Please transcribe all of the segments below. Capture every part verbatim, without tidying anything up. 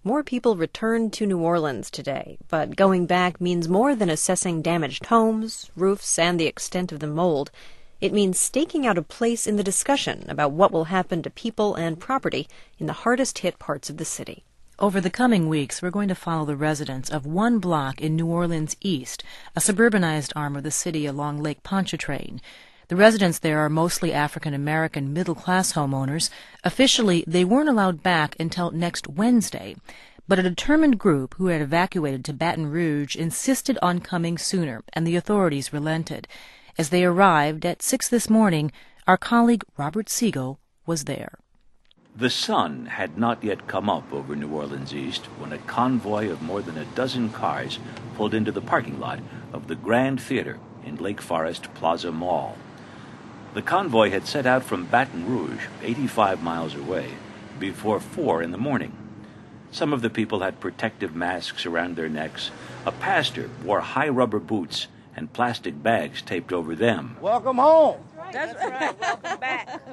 More people returned to New Orleans today, but going back means more than assessing damaged homes, roofs, and the extent of the mold. It means staking out a place in the discussion about what will happen to people and property in the hardest-hit parts of the city. Over the coming weeks, we're going to follow the residents of one block in New Orleans East, a suburbanized arm of the city along Lake Pontchartrain. The residents there are mostly African-American middle-class homeowners. Officially, they weren't allowed back until next Wednesday, but a determined group who had evacuated to Baton Rouge insisted on coming sooner, and the authorities relented. As they arrived at six this morning, our colleague Robert Siegel was there. The sun had not yet come up over New Orleans East when a convoy of more than a dozen cars pulled into the parking lot of the Grand Theater in Lake Forest Plaza Mall. The convoy had set out from Baton Rouge, eighty-five miles away, before four in the morning. Some of the people had protective masks around their necks. A pastor wore high rubber boots and plastic bags taped over them. Welcome home. That's right. Welcome back.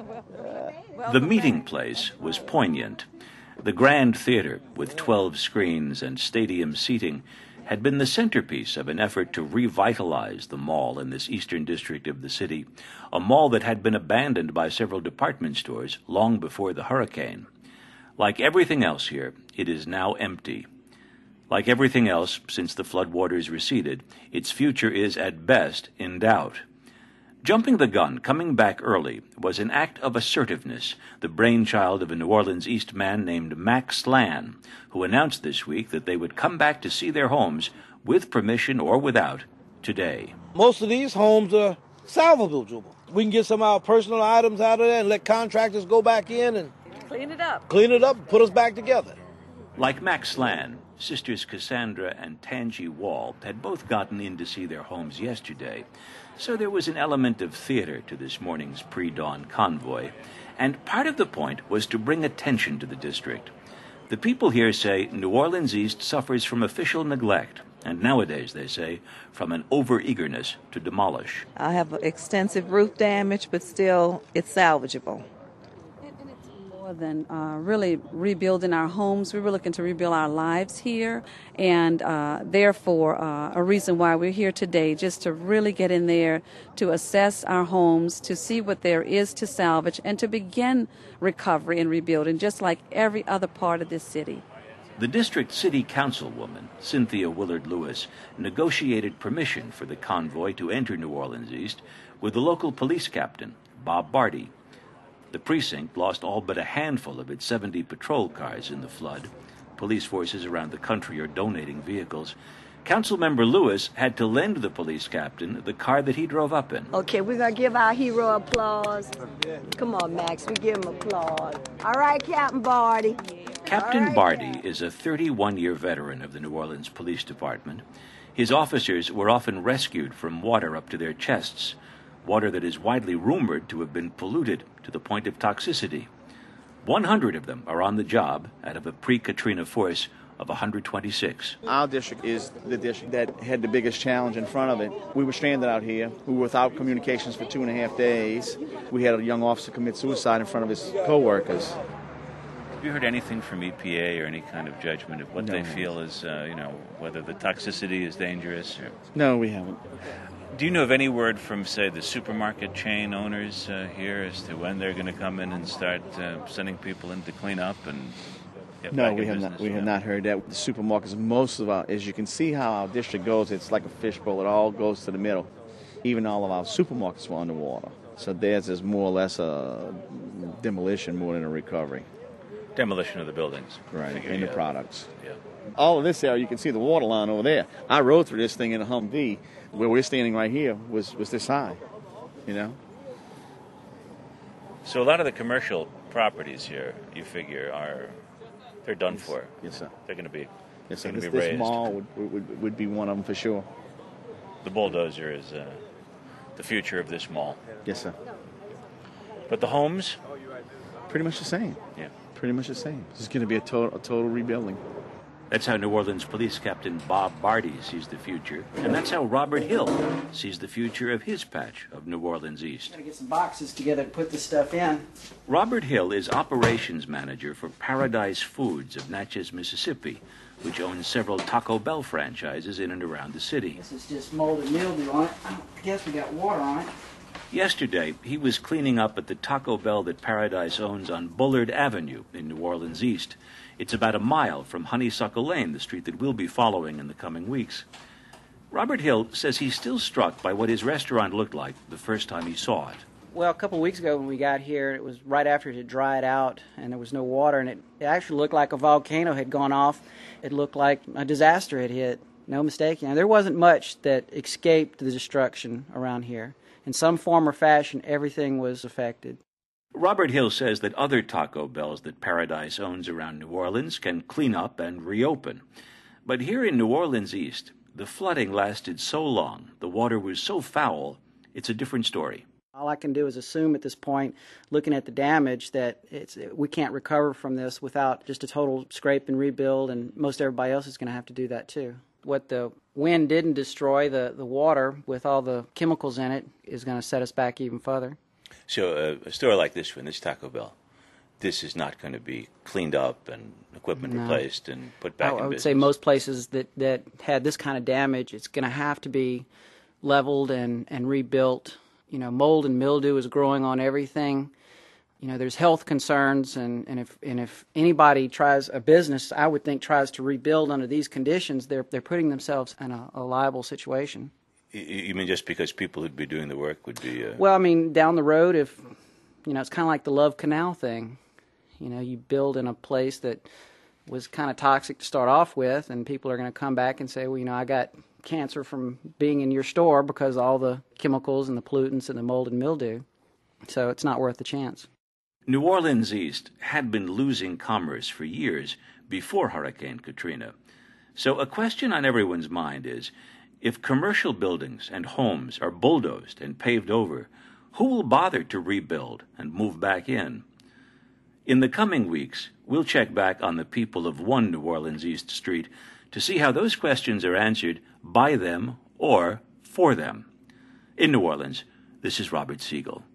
The meeting place was poignant. The Grand Theater, with twelve screens and stadium seating, had been the centerpiece of an effort to revitalize the mall in this eastern district of the city, a mall that had been abandoned by several department stores long before the hurricane. Like everything else here, it is now empty. Like everything else since the floodwaters receded, its future is at best in doubt. Jumping the gun, coming back early, was an act of assertiveness, the brainchild of a New Orleans East man named Mac Slan, who announced this week that they would come back to see their homes, with permission or without, today. Most of these homes are salvageable, Jubal. We can get some of our personal items out of there and let contractors go back in and clean it up. Clean it up and put us back together. Like Mac Slan, sisters Cassandra and Tangi Wall had both gotten in to see their homes yesterday, so there was an element of theater to this morning's pre-dawn convoy, and part of the point was to bring attention to the district. The people here say New Orleans East suffers from official neglect, and nowadays, they say, from an over-eagerness to demolish. I have extensive roof damage, but still it's salvageable. More than uh, really rebuilding our homes, we were looking to rebuild our lives here, and uh, therefore uh, a reason why we're here today, just to really get in there to assess our homes, to see what there is to salvage, and to begin recovery and rebuilding, just like every other part of this city. The district city councilwoman, Cynthia Willard Lewis, negotiated permission for the convoy to enter New Orleans East with the local police captain, Bob Barty. The precinct lost all but a handful of its seventy patrol cars in the flood. Police forces around the country are donating vehicles. Councilmember Lewis had to lend the police captain the car that he drove up in. Okay, we're going to give our hero applause. Come on, Max, we give him applause. All right, Captain Barty. Captain right, Barty yeah. is a thirty-one-year veteran of the New Orleans Police Department. His officers were often rescued from water up to their chests, water that is widely rumored to have been polluted to the point of toxicity. one hundred of them are on the job out of a pre-Katrina force of one hundred twenty-six. Our district is the district that had the biggest challenge in front of it. We were stranded out here. We were without communications for two and a half days. We had a young officer commit suicide in front of his co-workers. Have you heard anything from E P A or any kind of judgment of what No. they feel is, uh, you know, whether the toxicity is dangerous? Or... No, we haven't. Do you know of any word from, say, the supermarket chain owners uh, here as to when they're going to come in and start uh, sending people in to clean up and get No, back we in have business? not. We have not heard that. The supermarkets, most of our, as you can see how our district goes, it's like a fishbowl. It all goes to the middle. Even all of our supermarkets were underwater. So theirs is more or less a demolition more than a recovery. Demolition of the buildings. Right, Figure, and yeah. the products. Yeah. All of this area, you can see the water line over there. I rode through this thing in a Humvee. Where we're standing right here was, was this high, you know? So a lot of the commercial properties here, you figure, are they're done Yes. for. Yes, sir. They're going to be, Yes, sir. going to This, be this raised. mall would, would, would be one of them for sure. The bulldozer is uh, the future of this mall. Yes, sir. But the homes? Pretty much the same. Yeah. Pretty much the same. This is going to be a total, a total rebuilding. That's how New Orleans Police Captain Bob Barty sees the future, and that's how Robert Hill sees the future of his patch of New Orleans East. Gotta get some boxes together to put this stuff in. Robert Hill is operations manager for Paradise Foods of Natchez, Mississippi, which owns several Taco Bell franchises in and around the city. This is just molded mildew on it. I guess we got water on it. Yesterday, he was cleaning up at the Taco Bell that Paradise owns on Bullard Avenue in New Orleans East. It's about a mile from Honeysuckle Lane, the street that we'll be following in the coming weeks. Robert Hill says he's still struck by what his restaurant looked like the first time he saw it. Well, a couple of weeks ago when we got here, it was right after it had dried out and there was no water, and it, it actually looked like a volcano had gone off. It looked like a disaster had hit. No mistake. You know, there wasn't much that escaped the destruction around here. In some form or fashion, everything was affected. Robert Hill says that other Taco Bells that Paradise owns around New Orleans can clean up and reopen. But here in New Orleans East, the flooding lasted so long, the water was so foul, it's a different story. All I can do is assume at this point, looking at the damage, that it's, we can't recover from this without just a total scrape and rebuild, and most everybody else is going to have to do that too. What the wind didn't destroy, the, the water with all the chemicals in it, is going to set us back even further. So uh, a store like this one, this Taco Bell, this is not going to be cleaned up and equipment No. replaced and put back I, in I would business? say most places that, that had this kind of damage, it's going to have to be leveled and, and rebuilt. You know, mold and mildew is growing on everything. You know, there's health concerns, and, and if and if anybody tries, a business, I would think, tries to rebuild under these conditions, they're they're putting themselves in a, a liable situation. You mean just because people who'd be doing the work would be... Uh... Well, I mean, down the road, if, you know, it's kind of like the Love Canal thing. You know, you build in a place that was kind of toxic to start off with, and people are going to come back and say, well, you know, I got cancer from being in your store because of all the chemicals and the pollutants and the mold and mildew. So it's not worth the chance. New Orleans East had been losing commerce for years before Hurricane Katrina. So a question on everyone's mind is, if commercial buildings and homes are bulldozed and paved over, who will bother to rebuild and move back in? In the coming weeks, we'll check back on the people of one New Orleans East street to see how those questions are answered by them or for them. In New Orleans, this is Robert Siegel.